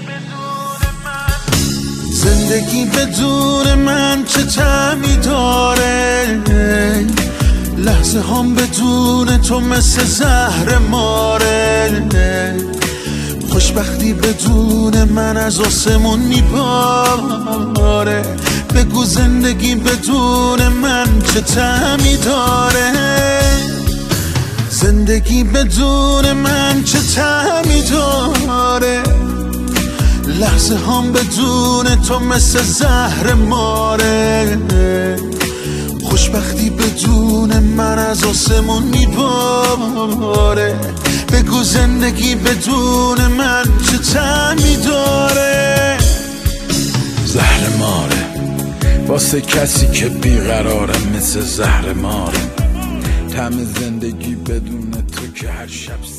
زندگی بدون من چه طعمی داره، لحظه هم بدون تو مثل زهر ماره، خوشبختی بدون من از آسمون میباره. بگو زندگی بدون من چه طعمی داره، زندگی بدون من چه طعمی داره، لحظه هم بدون تو مثل زهر ماره، خوشبختی بدون من از آسمون میباره. بگو زندگی بدون من چه طعمی داره. زهر ماره واسه کسی که بیقراره، مثل زهر ماره، طعم زندگی بدون تو که هر شب